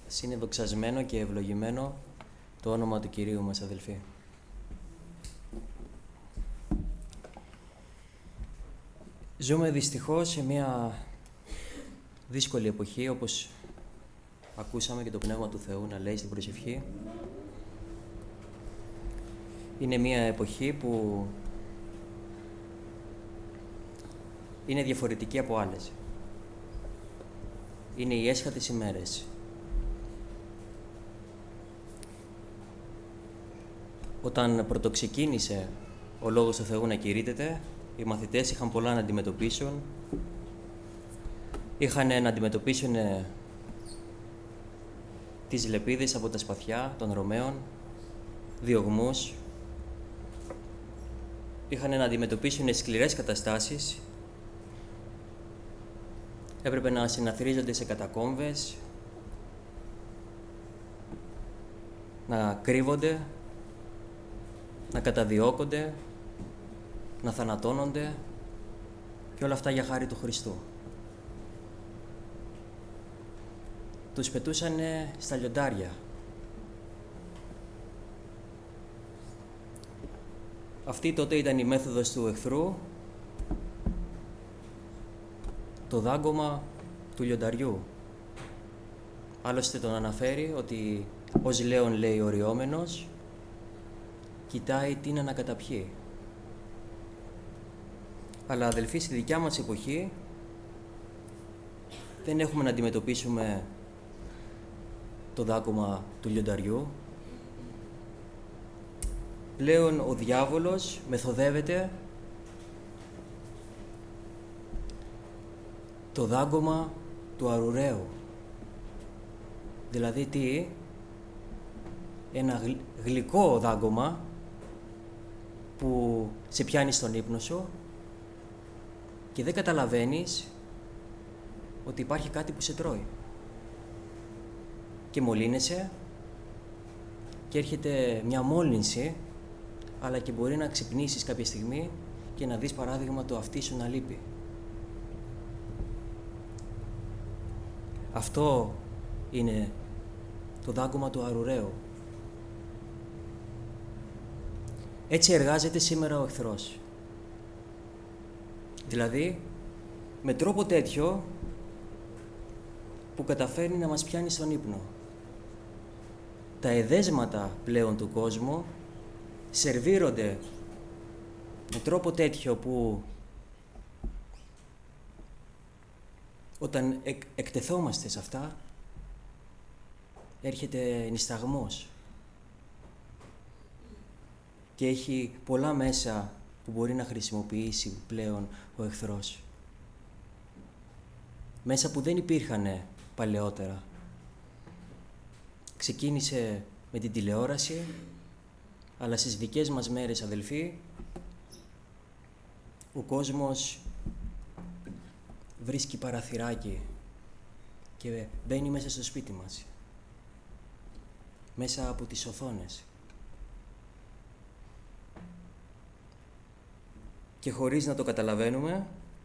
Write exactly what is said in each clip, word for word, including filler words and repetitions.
Ας είναι δοξασμένο και ευλογημένο το όνομα του Κυρίου μας, αδελφοί. Ζούμε δυστυχώς σε μια δύσκολη εποχή, όπως ακούσαμε και το Πνεύμα του Θεού να λέει στην προσευχή. Είναι μια εποχή που είναι διαφορετική από άλλες. Είναι οι έσχατες ημέρες. Όταν πρωτοξεκίνησε ο Λόγος του Θεού να κηρύττεται, οι μαθητές είχαν πολλά να αντιμετωπίσουν. Είχαν να αντιμετωπίσουν τις λεπίδες από τα σπαθιά των Ρωμαίων, διωγμούς. Είχαν να αντιμετωπίσουν σκληρές καταστάσεις. Έπρεπε να συναθρίζονται σε κατακόμβες, να κρύβονται, να καταδιώκονται, να θανατώνονται και όλα αυτά για χάρη του Χριστού. Τους πετούσαν στα λιοντάρια. Αυτή τότε ήταν η μέθοδος του εχθρού, το δάγκωμα του λιονταριού. Άλλωστε τον αναφέρει ότι ως λέον, λέει, οριόμενος, κοιτάει τι να ανακαταπιεί. Αλλά αδελφοί, στη δικιά μας εποχή δεν έχουμε να αντιμετωπίσουμε το δάκωμα του λιονταριού. Πλέον ο διάβολος μεθοδεύεται το δάγκωμα του αρουραίου. Δηλαδή τι? Ένα γλυκό δάγκωμα που σε πιάνει στον ύπνο σου και δεν καταλαβαίνεις ότι υπάρχει κάτι που σε τρώει. Και μολύνεσαι και έρχεται μια μόλυνση, αλλά και μπορεί να ξυπνήσεις κάποια στιγμή και να δεις παράδειγμα το αυτί σου να λείπει. Αυτό είναι το δάγκωμα του αρουραίου. Έτσι εργάζεται σήμερα ο εχθρός. Δηλαδή, με τρόπο τέτοιο που καταφέρνει να μας πιάνει στον ύπνο. Τα εδέσματα πλέον του κόσμου σερβίρονται με τρόπο τέτοιο που όταν εκ, εκτεθόμαστε σε αυτά έρχεται νησταγμός και έχει πολλά μέσα που μπορεί να χρησιμοποιήσει πλέον ο εχθρός. Μέσα που δεν υπήρχαν παλαιότερα. Ξεκίνησε με την τηλεόραση, αλλά στις δικές μας μέρες, αδελφοί, ο κόσμος βρίσκει παραθυράκι και μπαίνει μέσα στο σπίτι μας, μέσα από τις οθόνες. Και χωρίς να το καταλαβαίνουμε,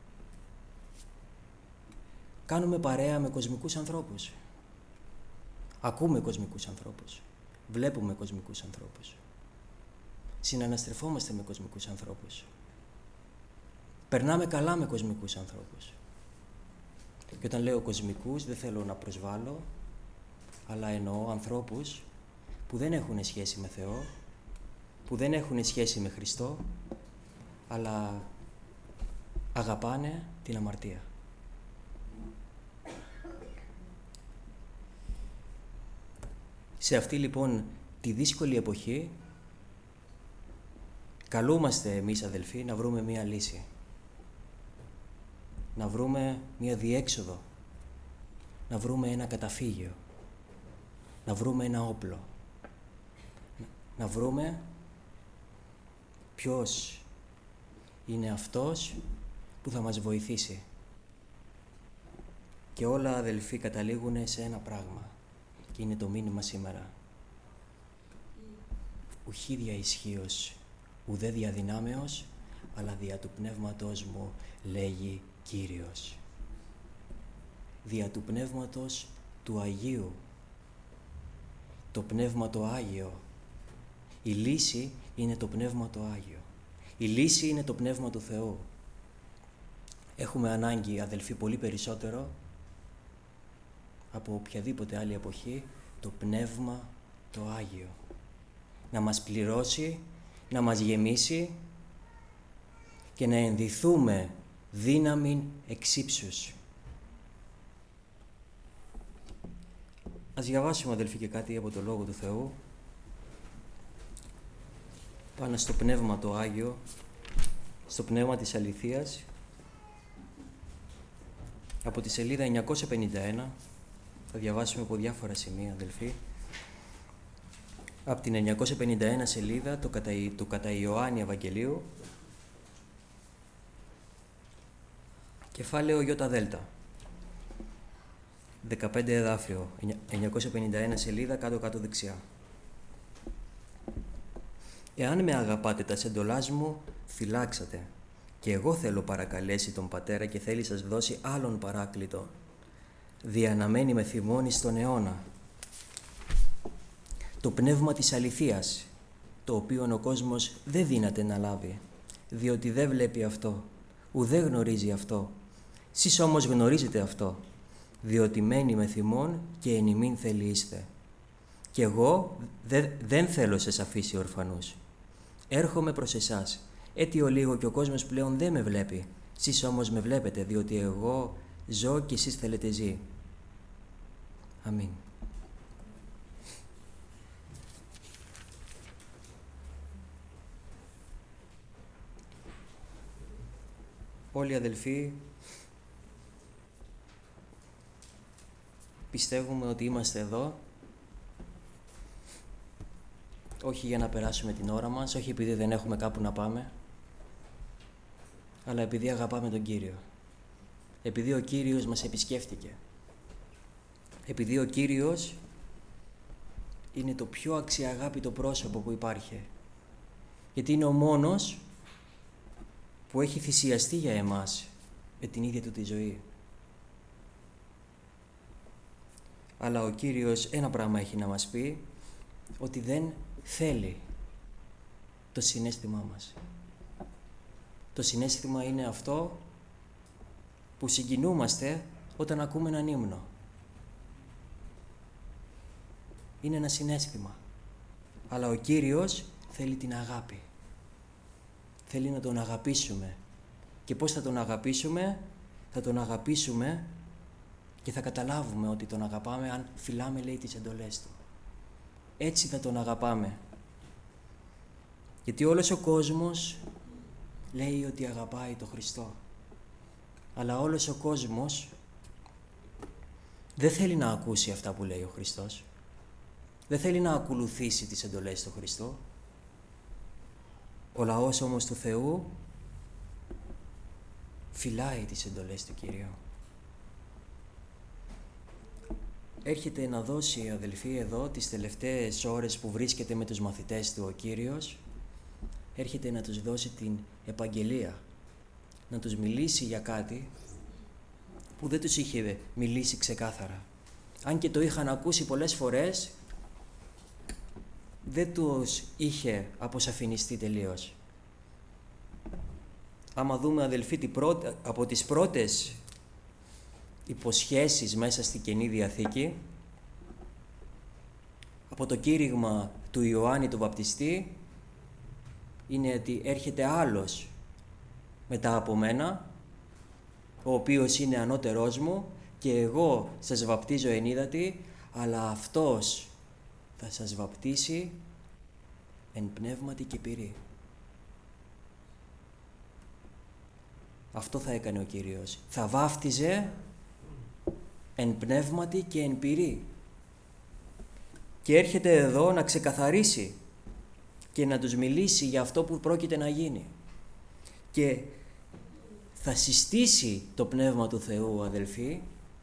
κάνουμε παρέα με κοσμικούς ανθρώπους. Ακούμε κοσμικούς ανθρώπους. Βλέπουμε κοσμικούς ανθρώπους. Συναναστρεφόμαστε με κοσμικούς ανθρώπους. Περνάμε καλά με κοσμικούς ανθρώπους. Και όταν λέω κοσμικούς, δεν θέλω να προσβάλλω, αλλά εννοώ ανθρώπους που δεν έχουν σχέση με Θεό, που δεν έχουν σχέση με Χριστό, αλλά αγαπάνε την αμαρτία. Σε αυτή λοιπόν τη δύσκολη εποχή καλούμαστε εμείς, αδελφοί, να βρούμε μία λύση. Να βρούμε μία διέξοδο. Να βρούμε ένα καταφύγιο. Να βρούμε ένα όπλο. Να βρούμε ποιος είναι αυτός που θα μας βοηθήσει. Και όλα, αδελφοί, καταλήγουν σε ένα πράγμα. Και είναι το μήνυμα σήμερα. Ουχή δια ισχύος, ουδέ δια δυνάμεως, αλλά δια του πνεύματος μου, λέγει Κύριος. Δια του πνεύματος του Αγίου το Πνεύμα το Άγιο. Η λύση είναι το Πνεύμα το Άγιο. Η λύση είναι το Πνεύμα του Θεού. Έχουμε ανάγκη, αδελφοί, πολύ περισσότερο από οποιαδήποτε άλλη εποχή, το Πνεύμα το Άγιο. Να μας πληρώσει, να μας γεμίσει και να ενδυθούμε δύναμη εξύψους. Ας διαβάσουμε, αδελφοί, και κάτι από το Λόγο του Θεού πάνω στο Πνεύμα το Άγιο, στο Πνεύμα της Αληθείας, από τη σελίδα εννιακόσια πενήντα ένα. Θα διαβάσουμε από διάφορα σημεία, αδελφοί. Από την εννιακόσια πενήντα ένα σελίδα το κατά, του κατά Ιωάννη Ευαγγελίου, κεφάλαιο ΙΔ, δεκαπέντε εδάφιο, εννιακόσια πενήντα ένα σελίδα, κάτω-κάτω δεξιά. «Εάν με αγαπάτε τα εντολάς μου, φυλάξατε, και εγώ θέλω παρακαλέσει τον Πατέρα και θέλει σας δώσει άλλον παράκλητο, διαναμένει με θυμώνει στον αιώνα. Το Πνεύμα της Αληθείας, το οποίο ο κόσμος δεν δύναται να λάβει, διότι δεν βλέπει αυτό, ουδέ γνωρίζει αυτό. Σεις όμως γνωρίζετε αυτό, διότι μένει με θυμών και εν ημίν θελείστε. Κι εγώ δε, δεν θέλω σε αφήσει ορφανούς. Έρχομαι προς εσάς, αίτιο λίγο και ο κόσμος πλέον δεν με βλέπει. Σεις όμως με βλέπετε, διότι εγώ ζω και εσείς θέλετε ζει. Αμήν». Όλοι, αδελφοί, πιστεύουμε ότι είμαστε εδώ όχι για να περάσουμε την ώρα μας, όχι επειδή δεν έχουμε κάπου να πάμε, αλλά επειδή αγαπάμε τον Κύριο. Επειδή ο Κύριος μας επισκέφτηκε. Επειδή ο Κύριος είναι το πιο αξιαγάπητο πρόσωπο που υπάρχει. Γιατί είναι ο μόνος που έχει θυσιαστεί για εμάς με την ίδια του τη ζωή. Αλλά ο Κύριος ένα πράγμα έχει να μας πει, ότι δεν θέλει το συναίσθημά μας. Το συναίσθημα είναι αυτό που συγκινούμαστε όταν ακούμε έναν ύμνο. Είναι ένα συναίσθημα. Αλλά ο Κύριος θέλει την αγάπη. Θέλει να τον αγαπήσουμε. Και πώς θα τον αγαπήσουμε? Θα τον αγαπήσουμε και θα καταλάβουμε ότι τον αγαπάμε αν φυλάμε, λέει, τις εντολές του. Έτσι θα τον αγαπάμε. Γιατί όλος ο κόσμος λέει ότι αγαπάει τον Χριστό. Αλλά όλος ο κόσμος δεν θέλει να ακούσει αυτά που λέει ο Χριστός. Δεν θέλει να ακολουθήσει τις εντολές του Χριστού. Ο λαός όμως του Θεού φυλάει τις εντολές του Κυρίου. Έρχεται να δώσει, αδελφοί, εδώ τις τελευταίες ώρες που βρίσκεται με τους μαθητές του ο Κύριος, έρχεται να τους δώσει την επαγγελία, να τους μιλήσει για κάτι που δεν τους είχε μιλήσει ξεκάθαρα. Αν και το είχαν ακούσει πολλές φορές, δεν τους είχε αποσαφινιστεί τελείως. Άμα δούμε, αδελφοί, την πρώτη, από τις πρώτες υποσχέσεις μέσα στη Καινή Διαθήκη, από το κήρυγμα του Ιωάννη του Βαπτιστή, είναι ότι έρχεται άλλος μετά από μένα, ο οποίος είναι ανώτερός μου, και εγώ σας βαπτίζω εν ύδατι, αλλά αυτός θα σας βαπτίσει εν πνεύματι και πυρί. Αυτό θα έκανε ο Κύριος. Θα βάφτιζε εν πνεύματι και εν πυρί. Και έρχεται εδώ να ξεκαθαρίσει και να τους μιλήσει για αυτό που πρόκειται να γίνει. Και θα συστήσει το Πνεύμα του Θεού, αδελφοί,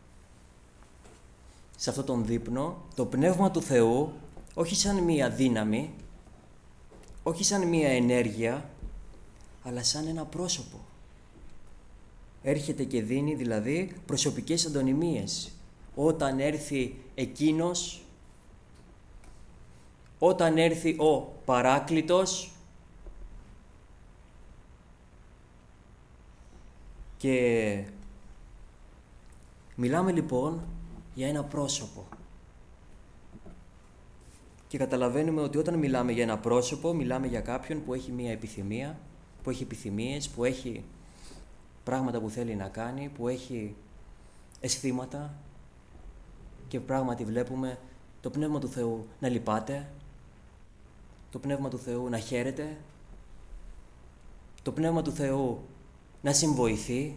σε αυτόν τον δείπνο, το Πνεύμα του Θεού, όχι σαν μία δύναμη, όχι σαν μία ενέργεια, αλλά σαν ένα πρόσωπο. Έρχεται και δίνει δηλαδή προσωπικές αντωνυμίες. Όταν έρθει εκείνος όταν έρθει ο Παράκλητος και μιλάμε λοιπόν για ένα πρόσωπο. Και καταλαβαίνουμε ότι όταν μιλάμε για ένα πρόσωπο, μιλάμε για κάποιον που έχει μία επιθυμία, που έχει επιθυμίες, που έχει πράγματα που θέλει να κάνει, που έχει αισθήματα και πράγματι βλέπουμε το Πνεύμα του Θεού να λυπάται, το Πνεύμα του Θεού να χαίρεται, το Πνεύμα του Θεού να συμβοηθεί.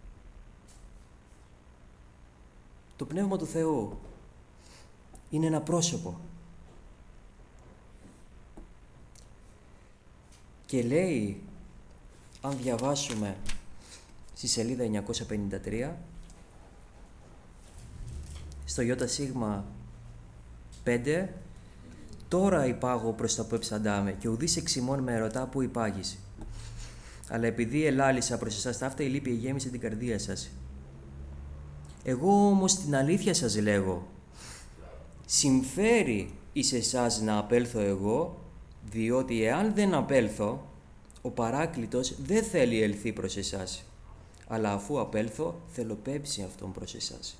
Το Πνεύμα του Θεού είναι ένα πρόσωπο. Και λέει, αν διαβάσουμε στη σελίδα εννιακόσια πενήντα τρία, στο ΙΣ πέντε, τώρα υπάγω προς τα που εψαντάμε και ουδής εξ ημών με ερωτά που υπάγεις. Αλλά επειδή ελάλησα προς εσάς ταύτα, η λύπη εγέμισε την καρδία σας. Εγώ όμως την αλήθεια σας λέγω, συμφέρει εις εσάς να απέλθω εγώ, διότι εάν δεν απέλθω, ο Παράκλητος δεν θέλει ελθεί προς εσάς, αλλά αφού απέλθω, θέλω πέμψει αυτόν προς εσάς.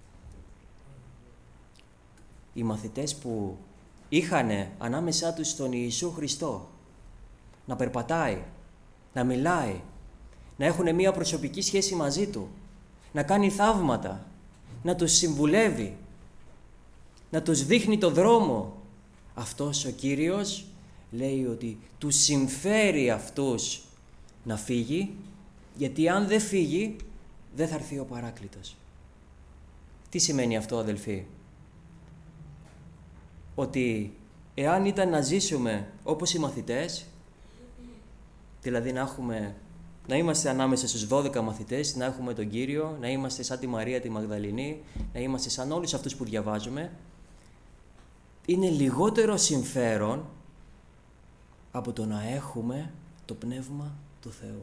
Οι μαθητές που είχανε ανάμεσά τους τον Ιησού Χριστό να περπατάει, να μιλάει, να έχουν μία προσωπική σχέση μαζί Του, να κάνει θαύματα, να τους συμβουλεύει, να τους δείχνει το δρόμο. Αυτός ο Κύριος λέει ότι τους συμφέρει αυτούς να φύγει, γιατί αν δεν φύγει, δεν θα έρθει ο Παράκλητος. Τι σημαίνει αυτό, αδελφοί? Ότι εάν ήταν να ζήσουμε όπως οι μαθητές, δηλαδή να, έχουμε, να είμαστε ανάμεσα στους δώδεκα μαθητές, να έχουμε τον Κύριο, να είμαστε σαν τη Μαρία τη Μαγδαληνή, να είμαστε σαν όλους αυτούς που διαβάζουμε, είναι λιγότερο συμφέρον από το να έχουμε το Πνεύμα του Θεού.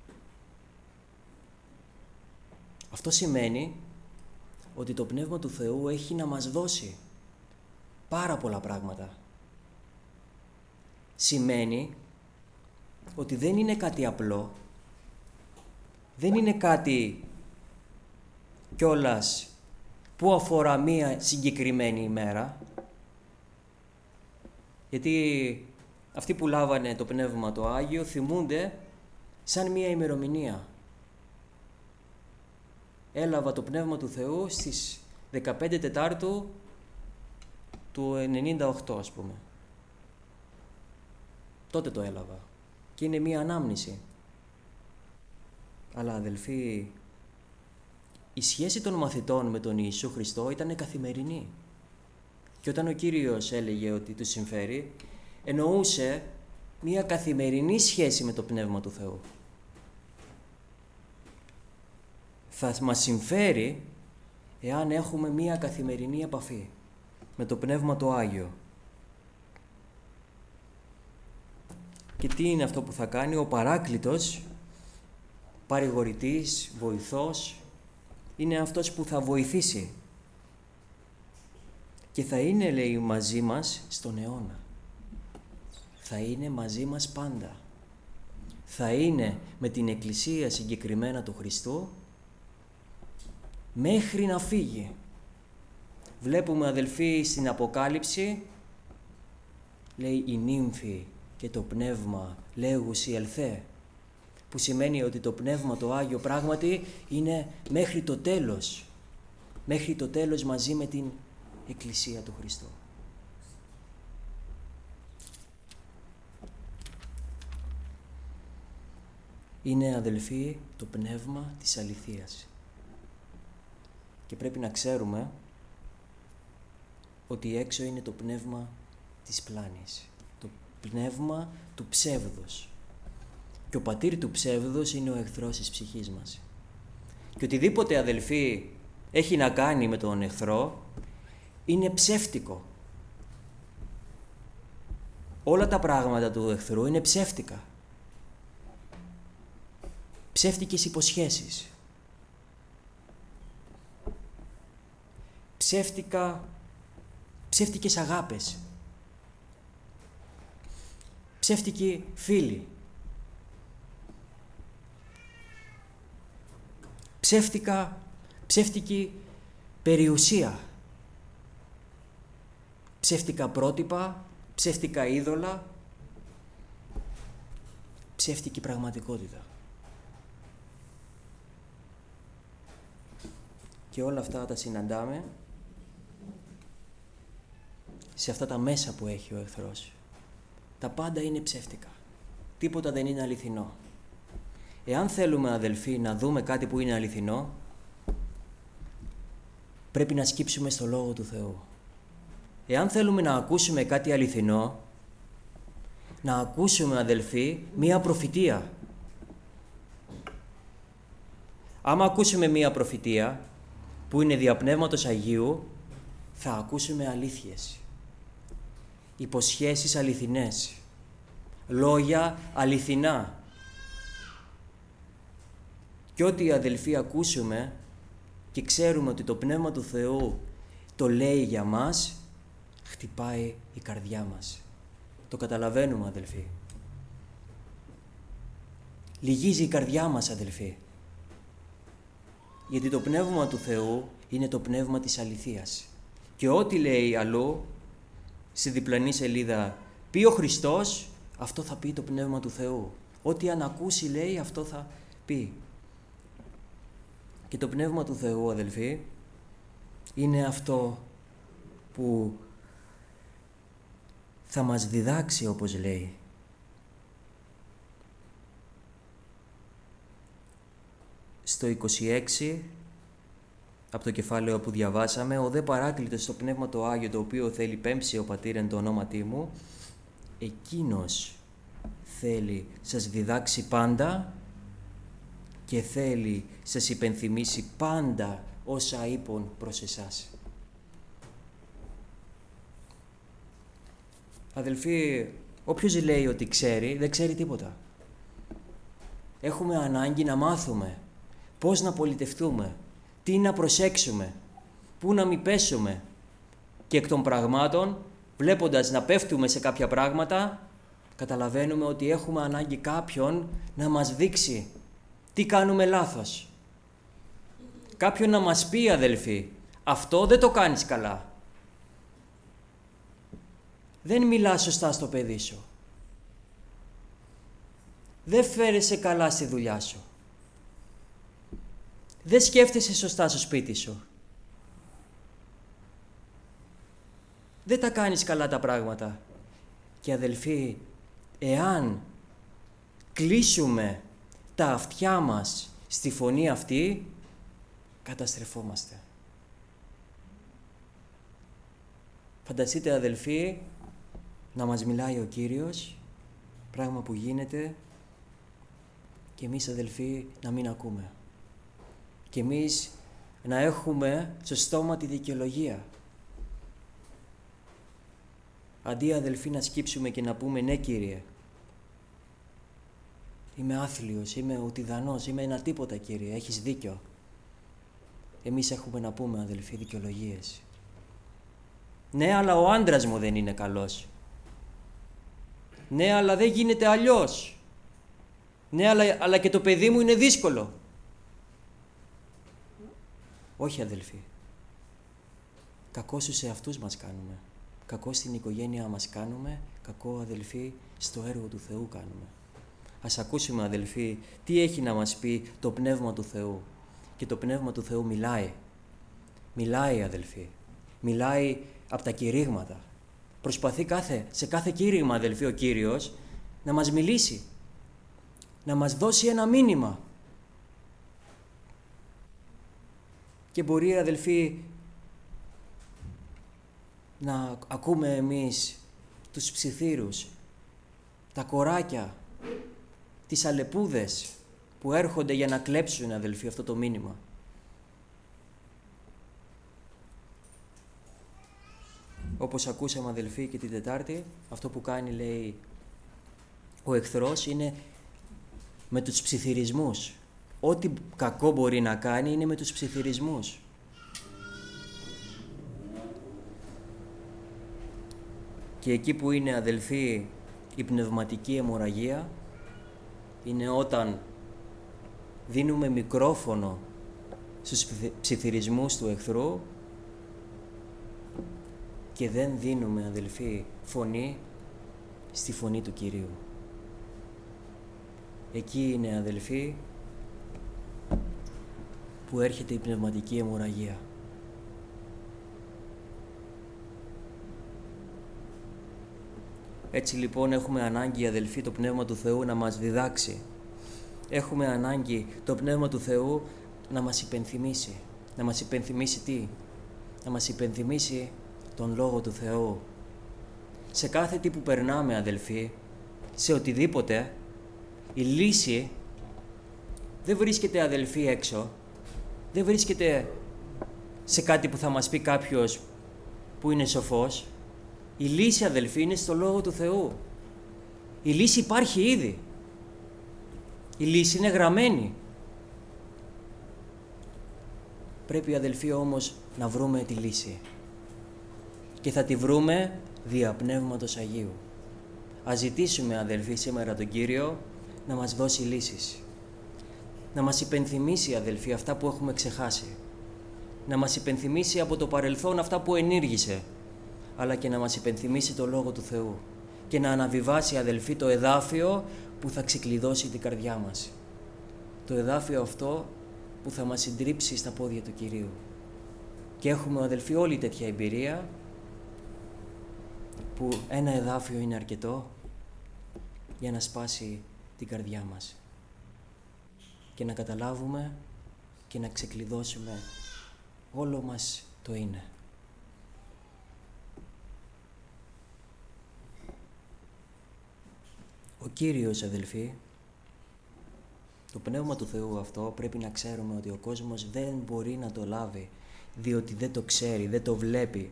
Αυτό σημαίνει ότι το Πνεύμα του Θεού έχει να μας δώσει πάρα πολλά πράγματα. Σημαίνει ότι δεν είναι κάτι απλό, δεν είναι κάτι κιόλας που αφορά μία συγκεκριμένη ημέρα, γιατί αυτοί που λάβανε το Πνεύμα το Άγιο θυμούνται σαν μία ημερομηνία. Έλαβα το Πνεύμα του Θεού στις δεκαπέντε Τετάρτου του ενενήντα οκτώ, ας πούμε. Τότε το έλαβα. Και είναι μία ανάμνηση. Αλλά αδελφοί, η σχέση των μαθητών με τον Ιησού Χριστό ήταν καθημερινή. Και όταν ο Κύριος έλεγε ότι τους συμφέρει, εννοούσε μία καθημερινή σχέση με το Πνεύμα του Θεού. Θα μας συμφέρει εάν έχουμε μία καθημερινή επαφή με το Πνεύμα το Άγιο. Και τι είναι αυτό που θα κάνει? Ο Παράκλητος, παρηγορητής, βοηθός, είναι αυτός που θα βοηθήσει. Και θα είναι, λέει, μαζί μας στον αιώνα. Θα είναι μαζί μας πάντα. Θα είναι με την Εκκλησία συγκεκριμένα του Χριστού μέχρι να φύγει. Βλέπουμε, αδελφοί, στην Αποκάλυψη, λέει, η νύμφη και το πνεύμα λέγουσι ελθέ, που σημαίνει ότι το Πνεύμα το Άγιο πράγματι είναι μέχρι το τέλος, μέχρι το τέλος μαζί με την Εκκλησία του Χριστού. Είναι, αδελφοί, το πνεύμα της αληθείας. Και πρέπει να ξέρουμε ότι έξω είναι το πνεύμα της πλάνης, το πνεύμα του ψεύδους. Και ο πατήρ του ψεύδους είναι ο εχθρός της ψυχής μας. Και οτιδήποτε, αδελφοί, έχει να κάνει με τον εχθρό είναι ψεύτικο. Όλα τα πράγματα του εχθρού είναι ψεύτικα. Ψεύτικες υποσχέσεις. Ψεύτικα, ψεύτικες αγάπες. ψεύτικοι φίλοι, ψεύτικα, ψεύτικη περιουσία, ψεύτικα πρότυπα, ψεύτικα είδωλα, ψεύτικη πραγματικότητα. Και όλα αυτά τα συναντάμε σε αυτά τα μέσα που έχει ο εχθρός. Τα πάντα είναι ψεύτικα. Τίποτα δεν είναι αληθινό. Εάν θέλουμε, αδελφοί, να δούμε κάτι που είναι αληθινό, πρέπει να σκύψουμε στο Λόγο του Θεού. Εάν θέλουμε να ακούσουμε κάτι αληθινό, να ακούσουμε, αδελφοί, μία προφητεία. Άμα ακούσουμε μία προφητεία που είναι δια Πνεύματος Αγίου, θα ακούσουμε αλήθειες, υποσχέσεις αληθινές, λόγια αληθινά. Και ό,τι, αδελφοί, ακούσουμε και ξέρουμε ότι το Πνεύμα του Θεού το λέει για μας, χτυπάει η καρδιά μας. Το καταλαβαίνουμε, αδελφοί. Λυγίζει η καρδιά μας, αδελφοί. Γιατί το Πνεύμα του Θεού είναι το πνεύμα της αληθείας. Και ό,τι λέει αλλού, στη διπλανή σελίδα, πει ο Χριστός, αυτό θα πει το Πνεύμα του Θεού. Ό,τι αν ακούσει, λέει, αυτό θα πει. Και το Πνεύμα του Θεού, αδελφοί, είναι αυτό που θα μας διδάξει, όπως λέει. Στο είκοσι έξι, από το κεφάλαιο που διαβάσαμε, ο δε παράκλητος στο Πνεύμα το Άγιο, το οποίο θέλει πέμψει ο Πατήρ εν το ονόματί μου, εκείνος θέλει σας διδάξει πάντα και θέλει σας υπενθυμίσει πάντα όσα είπων προς εσάς. Αδελφοί, όποιος λέει ότι ξέρει, δεν ξέρει τίποτα. Έχουμε ανάγκη να μάθουμε πώς να πολιτευτούμε, τι να προσέξουμε, πού να μην πέσουμε. Και εκ των πραγμάτων, βλέποντας να πέφτουμε σε κάποια πράγματα, καταλαβαίνουμε ότι έχουμε ανάγκη κάποιον να μας δείξει τι κάνουμε λάθος. Κάποιον να μας πει, αδελφοί, αυτό δεν το κάνεις καλά. Δεν μιλάς σωστά στο παιδί σου. Δεν φέρεσαι καλά στη δουλειά σου. Δεν σκέφτεσαι σωστά στο σπίτι σου. Δεν τα κάνεις καλά τα πράγματα. Και αδελφοί, εάν κλείσουμε τα αυτιά μας στη φωνή αυτή, καταστρεφόμαστε. Φανταστείτε, αδελφοί, να μας μιλάει ο Κύριος, πράγμα που γίνεται, και εμείς, αδελφοί, να μην ακούμε. Και εμείς να έχουμε στο στόμα τη δικαιολογία. Αντί, αδελφοί, να σκύψουμε και να πούμε «Ναι, Κύριε, είμαι άθλιος, είμαι ουτιδανός, είμαι ένα τίποτα, Κύριε, έχεις δίκιο». Εμείς έχουμε να πούμε, αδελφοί, δικαιολογίες. «Ναι, αλλά ο άντρας μου δεν είναι καλός». «Ναι, αλλά δεν γίνεται αλλιώς». «Ναι, αλλά, αλλά και το παιδί μου είναι δύσκολο». Όχι, αδελφοί. Κακό στους εαυτούς μας κάνουμε. Κακό στην οικογένειά μας κάνουμε. Κακό, αδελφοί, στο έργο του Θεού κάνουμε. Ας ακούσουμε, αδελφοί, τι έχει να μας πει το Πνεύμα του Θεού. Και το Πνεύμα του Θεού μιλάει. Μιλάει, αδελφοί. Μιλάει από τα κηρύγματα. Προσπαθεί κάθε, σε κάθε κήρυγμα, αδελφοί, ο Κύριος να μας μιλήσει. Να μας δώσει ένα μήνυμα. Και μπορεί, αδελφοί, να ακούμε εμείς τους ψιθύρους, τα κοράκια, τις αλεπούδες που έρχονται για να κλέψουν, αδελφοί, αυτό το μήνυμα. Όπως ακούσαμε, αδελφοί, και την Τετάρτη, αυτό που κάνει, λέει, ο εχθρός είναι με τους ψιθυρισμούς. Ό,τι κακό μπορεί να κάνει είναι με τους ψιθυρισμούς. Και εκεί που είναι, αδελφοί, Η πνευματική αιμορραγία είναι όταν δίνουμε μικρόφωνο στους ψιθυρισμούς του εχθρού και δεν δίνουμε, αδελφοί, φωνή στη φωνή του Κυρίου. Εκεί είναι, αδελφοί, που έρχεται η πνευματική αιμορραγία. Έτσι λοιπόν έχουμε ανάγκη, αδελφοί, το Πνεύμα του Θεού να μας διδάξει. Έχουμε ανάγκη το Πνεύμα του Θεού να μας υπενθυμίσει. Να μας υπενθυμίσει τι? Να μας υπενθυμίσει τον Λόγο του Θεού. Σε κάθε τι που περνάμε, αδελφοί, σε οτιδήποτε, η λύση δεν βρίσκεται, αδελφοί, έξω. Δεν βρίσκεται σε κάτι που θα μας πει κάποιος που είναι σοφός. Η λύση, αδελφοί, είναι στο Λόγο του Θεού. Η λύση υπάρχει ήδη. Η λύση είναι γραμμένη. Πρέπει, αδελφοί, όμως να βρούμε τη λύση. Και θα τη βρούμε δια Πνεύματος Αγίου. Ας ζητήσουμε, αδελφοί, σήμερα τον Κύριο να μας δώσει λύσεις. Να μας υπενθυμίσει, αδελφοί, αυτά που έχουμε ξεχάσει. Να μας υπενθυμίσει από το παρελθόν αυτά που ενήργησε. Αλλά και να μας υπενθυμίσει το Λόγο του Θεού. Και να αναβιβάσει, αδελφοί, το εδάφιο που θα ξεκλειδώσει την καρδιά μας. Το εδάφιο αυτό που θα μας συντρίψει στα πόδια του Κυρίου. Και έχουμε, αδελφοί, όλη τέτοια εμπειρία που ένα εδάφιο είναι αρκετό για να σπάσει την καρδιά μας και να καταλάβουμε και να ξεκλειδώσουμε όλο μας το είναι. Ο Κύριος, αδελφοί, το Πνεύμα του Θεού αυτό πρέπει να ξέρουμε ότι ο κόσμος δεν μπορεί να το λάβει, διότι δεν το ξέρει, δεν το βλέπει.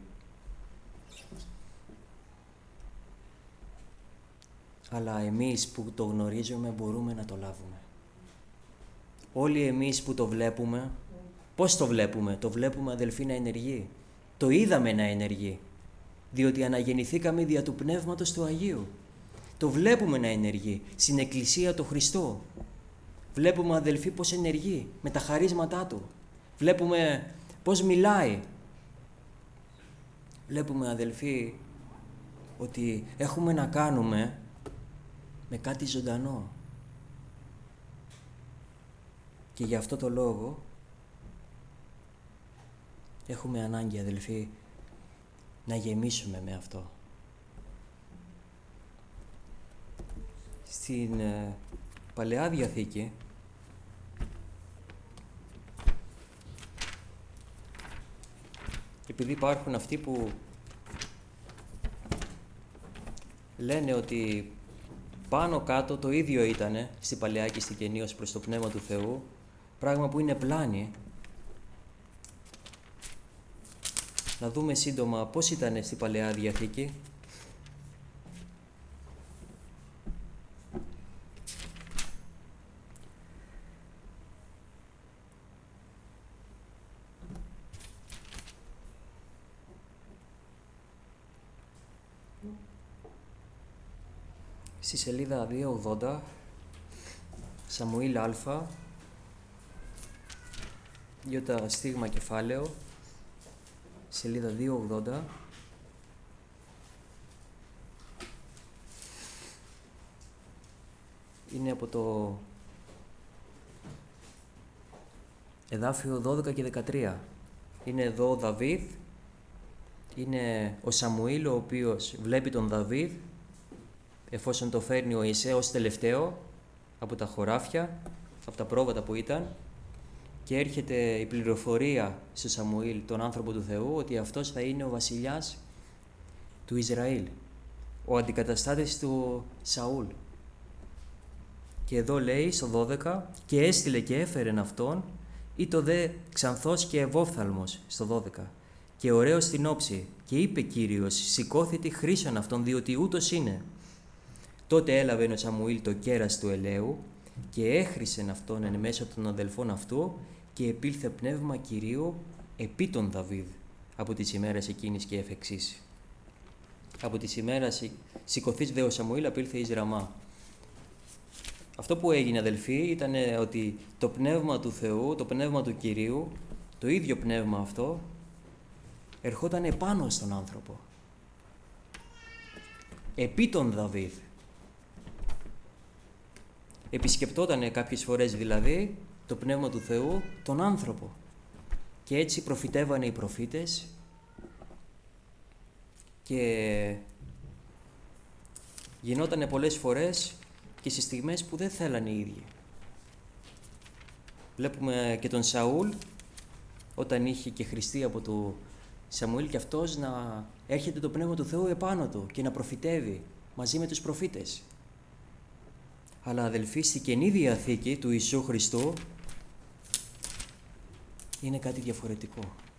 Αλλά εμείς που το γνωρίζουμε μπορούμε να το λάβουμε. Όλοι εμείς που το βλέπουμε, πώς το βλέπουμε? Το βλέπουμε, αδελφοί, να ενεργεί. Το είδαμε να ενεργεί, διότι αναγεννηθήκαμε δια του Πνεύματος του Αγίου. Το βλέπουμε να ενεργεί στην Εκκλησία του Χριστού. Βλέπουμε, αδελφοί, πώς ενεργεί με τα χαρίσματά Του. Βλέπουμε πώς μιλάει. Βλέπουμε, αδελφοί, ότι έχουμε να κάνουμε με κάτι ζωντανό. Και γι' αυτό το λόγο έχουμε ανάγκη, αδελφοί, να γεμίσουμε με αυτό. Στην ε, Παλαιά Διαθήκη επειδή υπάρχουν αυτοί που λένε ότι πάνω κάτω το ίδιο ήτανε στην Παλαιά και στην Καινή ως προς το Πνεύμα του Θεού, πράγμα που είναι πλάνη. Να δούμε σύντομα πώς ήτανε στην Παλαιά Διαθήκη. Στη σελίδα διακόσια ογδόντα, Σαμουήλ Α, Ιώτα στίγμα κεφάλαιο, σελίδα διακόσια ογδόντα, είναι από το εδάφιο δώδεκα και δεκατρία. Είναι εδώ ο Δαβίδ, είναι ο Σαμουήλ ο οποίος βλέπει τον Δαβίδ εφόσον το φέρνει ο Ιησέ ως τελευταίο από τα χωράφια, από τα πρόβατα που ήταν, και έρχεται η πληροφορία στο Σαμουήλ, τον άνθρωπο του Θεού, ότι αυτός θα είναι ο βασιλιάς του Ισραήλ, ο αντικαταστάτης του Σαούλ. Και εδώ λέει στο δώδεκα, και έστειλε και έφερεν αυτόν, ή το δε ξανθός και ευόφθαλμος, στο δώδεκα, και ωραίος στην όψη, και είπε Κύριος, σηκώθητη χρήσον αυτόν, διότι ούτως είναι. Τότε έλαβε ο Σαμουήλ το κέρας του ελαίου και έχρισεν αυτόν εν μέσω των αδελφών αυτού και επήλθε πνεύμα Κυρίου επί τον Δαβίδ από τις ημέρες εκείνης και εφ' εξής. Από τη ημέρα σηκωθείς δε ο Σαμουήλ απήλθε εις Ραμά. Αυτό που έγινε, αδελφοί, ήταν ότι το πνεύμα του Θεού, το πνεύμα του Κυρίου, το ίδιο πνεύμα αυτό, ερχόταν επάνω στον άνθρωπο. Επί τον Δαβίδ. Επισκεπτότανε κάποιες φορές δηλαδή το πνεύμα του Θεού τον άνθρωπο. Και έτσι προφητεύανε οι προφήτες και γινότανε πολλές φορές και στις στιγμές που δεν θέλανε οι ίδιοι. Βλέπουμε και τον Σαούλ όταν είχε και χρηστεί από το Σαμουήλ και αυτός να έρχεται το πνεύμα του Θεού επάνω του και να προφητεύει μαζί με τους προφήτες. Αλλά αδελφοί, στη Καινή Διαθήκη του Ιησού Χριστού είναι κάτι διαφορετικό.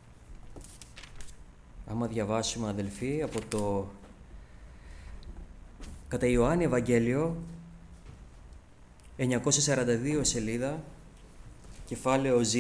Άμα διαβάσουμε, αδελφοί, από το κατά Ιωάννη Ευαγγέλιο, εννιακόσια σαράντα δύο σελίδα, κεφάλαιο Ζ,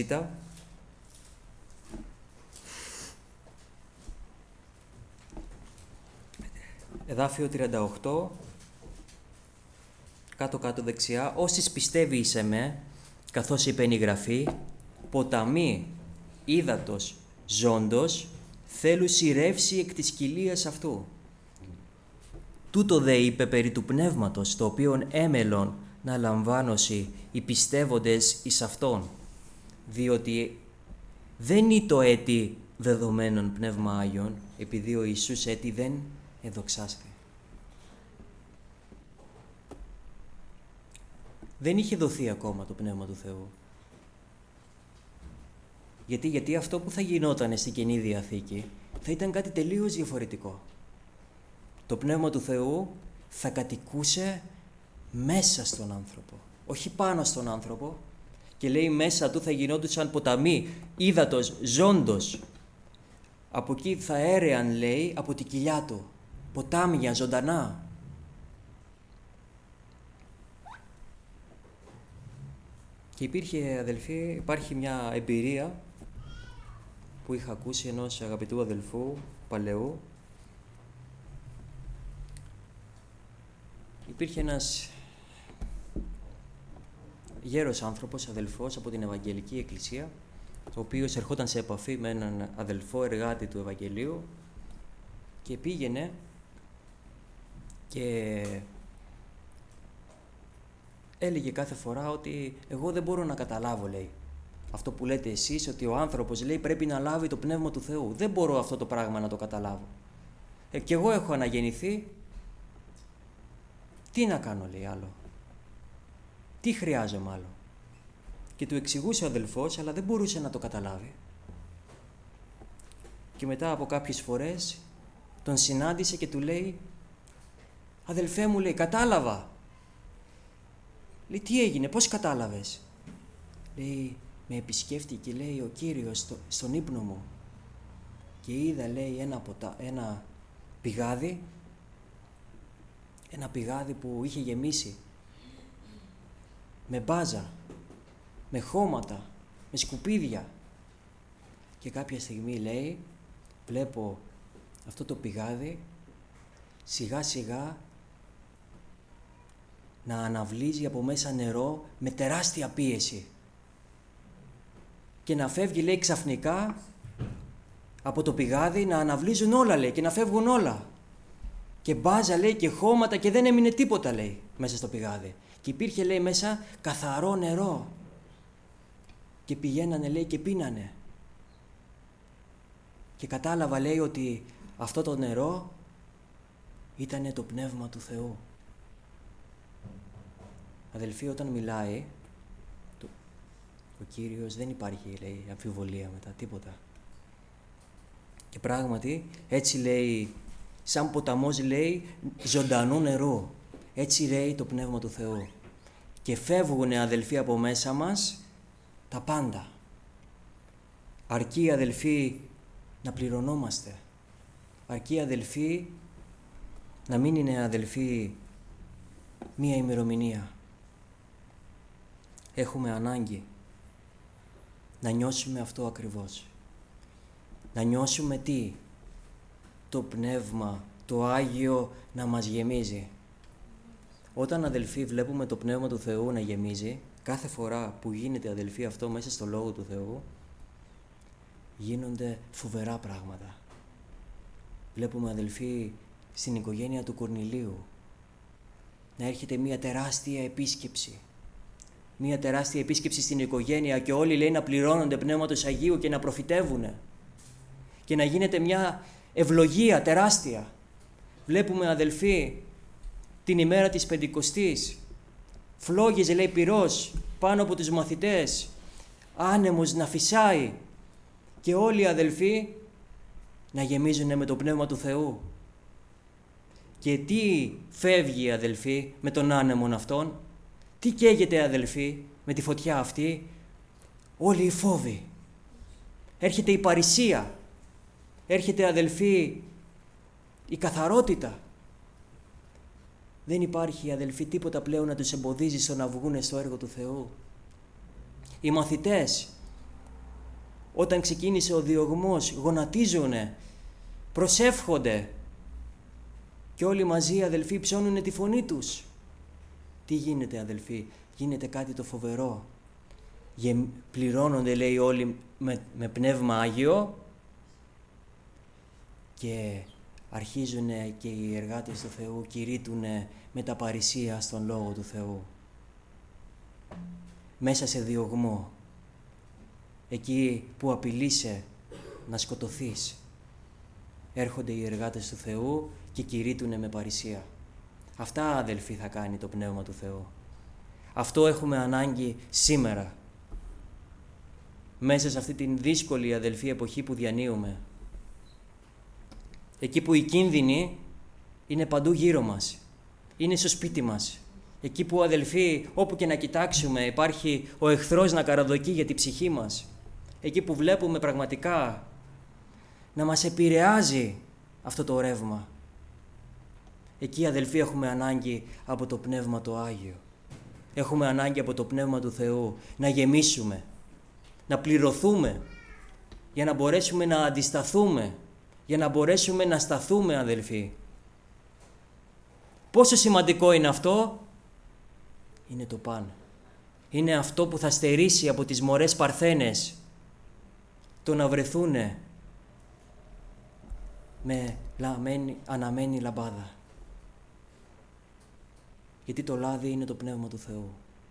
εδάφιο τριάντα οκτώ, κάτω-κάτω δεξιά, «Όσοι πιστεύει εις εμέ, καθώς είπε η Γραφή, ποταμί ύδατος ζώντος, θέλουσι ρεύση εκ της κοιλίας αυτού. Τούτο δε είπε περί του πνεύματος, το οποίον έμελον να λαμβάνωσι οι πιστεύοντες εις αυτόν, διότι δεν είναι το έτη δεδομένων πνεύμα Άγιον, επειδή ο Ιησούς έτη δεν εδοξάστη». Δεν είχε δοθεί ακόμα το Πνεύμα του Θεού. Γιατί, γιατί αυτό που θα γινόταν στην Καινή Διαθήκη θα ήταν κάτι τελείως διαφορετικό. Το Πνεύμα του Θεού θα κατοικούσε μέσα στον άνθρωπο, όχι πάνω στον άνθρωπο. Και λέει μέσα του θα γινόντουσαν ποταμοί ύδατος ζώντος. Από εκεί θα έρεαν, λέει, από την κοιλιά του, ποτάμια ζωντανά. Και υπήρχε, αδελφοί, υπάρχει μια εμπειρία που είχα ακούσει ενός αγαπητού αδελφού παλαιού. Υπήρχε ένας γέρος άνθρωπος, αδελφός από την Ευαγγελική Εκκλησία, ο οποίος ερχόταν σε επαφή με έναν αδελφό εργάτη του Ευαγγελίου και πήγαινε και έλεγε κάθε φορά ότι εγώ δεν μπορώ να καταλάβω, λέει, αυτό που λέτε εσείς, ότι ο άνθρωπος, λέει, πρέπει να λάβει το Πνεύμα του Θεού. Δεν μπορώ αυτό το πράγμα να το καταλάβω. Ε, και εγώ έχω αναγεννηθεί. Τι να κάνω, λέει, άλλο. Τι χρειάζομαι άλλο. Και του εξηγούσε ο αδελφός, αλλά δεν μπορούσε να το καταλάβει. Και μετά από κάποιες φορές τον συνάντησε και του λέει, αδελφέ μου, λέει, κατάλαβα. Λέει, τι έγινε, πώς κατάλαβες. Λέει, με επισκέφτηκε, λέει, ο Κύριος στο, στον ύπνο μου και είδα, λέει, ένα, ποτα, ένα πηγάδι, ένα πηγάδι που είχε γεμίσει με μπάζα, με χώματα, με σκουπίδια. Και κάποια στιγμή, λέει, βλέπω αυτό το πηγάδι σιγά σιγά να αναβλύζει από μέσα νερό με τεράστια πίεση και να φεύγει, λέει, ξαφνικά από το πηγάδι, να αναβλύζουν όλα, λέει, και να φεύγουν όλα και μπάζα, λέει, και χώματα και δεν έμεινε τίποτα, λέει, μέσα στο πηγάδι και υπήρχε, λέει, μέσα καθαρό νερό και πηγαίνανε, λέει, και πίνανε και κατάλαβα, λέει, ότι αυτό το νερό ήτανε το Πνεύμα του Θεού. Αδελφοί, όταν μιλάει ο Κύριος δεν υπάρχει, λέει, αμφιβολία μετά, τίποτα. Και πράγματι, έτσι, λέει, σαν ποταμός, λέει, ζωντανό νερό. Έτσι ρέει το Πνεύμα του Θεού. Και φεύγουν, αδελφοί, από μέσα μας τα πάντα. Αρκεί, αδελφοί, να πληρωνόμαστε. Αρκεί, αδελφοί, να μην είναι, αδελφοί, μία ημερομηνία. Έχουμε ανάγκη να νιώσουμε αυτό ακριβώς. Να νιώσουμε τι? Το Πνεύμα το Άγιο να μας γεμίζει. Όταν, αδελφοί, βλέπουμε το Πνεύμα του Θεού να γεμίζει, κάθε φορά που γίνεται, αδελφοί, αυτό μέσα στο Λόγο του Θεού, γίνονται φοβερά πράγματα. Βλέπουμε, αδελφοί, στην οικογένεια του Κορνηλίου να έρχεται μια τεράστια επίσκεψη. Μια τεράστια επίσκεψη στην οικογένεια και όλοι, λέει, να πληρώνονται Πνεύματος Αγίου και να προφητεύουν. Και να γίνεται μια ευλογία τεράστια. Βλέπουμε, αδελφοί, την ημέρα της Πεντηκοστής. Φλόγιζε, λέει, πυρός πάνω από τους μαθητές. Άνεμος να φυσάει. Και όλοι οι αδελφοί να γεμίζουν με το Πνεύμα του Θεού. Και τι φεύγει, αδελφοί, με τον άνεμον αυτόν? Τι καίγεται, αδελφοί, με τη φωτιά αυτή? Όλοι οι φόβοι. Έρχεται η παρησία. Έρχεται, αδελφοί, η καθαρότητα. Δεν υπάρχει, αδελφοί, τίποτα πλέον να τους εμποδίζει στο να βγούνε στο έργο του Θεού. Οι μαθητές, όταν ξεκίνησε ο διωγμός, γονατίζουνε, προσεύχονται και όλοι μαζί, αδελφοί, ψώνουνε τη φωνή τους. Τι γίνεται, αδελφοί? Γίνεται κάτι το φοβερό. Πληρώνονται, λέει, όλοι με, με Πνεύμα Άγιο και αρχίζουν και οι εργάτες του Θεού κηρύττουν με τα παρησία στον Λόγο του Θεού. Μέσα σε διωγμό, εκεί που απειλείσαι να σκοτωθείς, έρχονται οι εργάτες του Θεού και κηρύττουν με παρησία. Αυτά, αδελφοί, θα κάνει το Πνεύμα του Θεού. Αυτό έχουμε ανάγκη σήμερα. Μέσα σε αυτή την δύσκολη, αδελφοί, εποχή που διανύουμε. Εκεί που οι κίνδυνοι είναι παντού γύρω μας. Είναι στο σπίτι μας. Εκεί που, αδελφοί, όπου και να κοιτάξουμε υπάρχει ο εχθρός να καραδοκεί για την ψυχή μας. Εκεί που βλέπουμε πραγματικά να μας επηρεάζει αυτό το ρεύμα. Εκεί, αδελφοί, έχουμε ανάγκη από το Πνεύμα το Άγιο. Έχουμε ανάγκη από το Πνεύμα του Θεού να γεμίσουμε, να πληρωθούμε, για να μπορέσουμε να αντισταθούμε, για να μπορέσουμε να σταθούμε, αδελφοί. Πόσο σημαντικό είναι αυτό? Είναι το παν. Είναι αυτό που θα στερήσει από τις μωρές παρθένες το να βρεθούνε με λαμένη, αναμένη λαμπάδα. Γιατί το λάδι είναι το Πνεύμα του Θεού.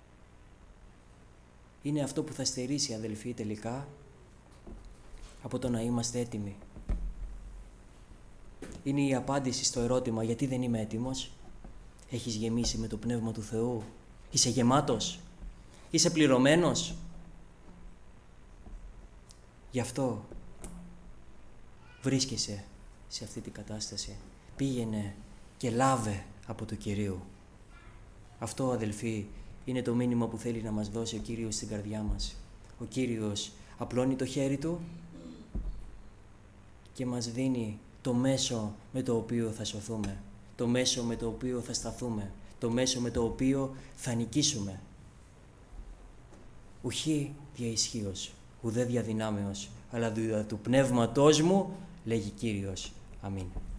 Είναι αυτό που θα στερήσει, αδελφοί, τελικά από το να είμαστε έτοιμοι. Είναι η απάντηση στο ερώτημα γιατί δεν είμαι έτοιμος. Έχεις γεμίσει με το Πνεύμα του Θεού? Είσαι γεμάτος? Είσαι πληρωμένος? Γι' αυτό βρίσκεσαι σε αυτή την κατάσταση. Πήγαινε και λάβε από το Κυρίου. Αυτό, αδελφοί, είναι το μήνυμα που θέλει να μας δώσει ο Κύριος στην καρδιά μας. Ο Κύριος απλώνει το χέρι Του και μας δίνει το μέσο με το οποίο θα σωθούμε, το μέσο με το οποίο θα σταθούμε, το μέσο με το οποίο θα νικήσουμε. Ουχή δια ισχύος, ουδέ δια δυνάμεως, αλλά δια του πνεύματός μου, λέγει Κύριος. Αμήν.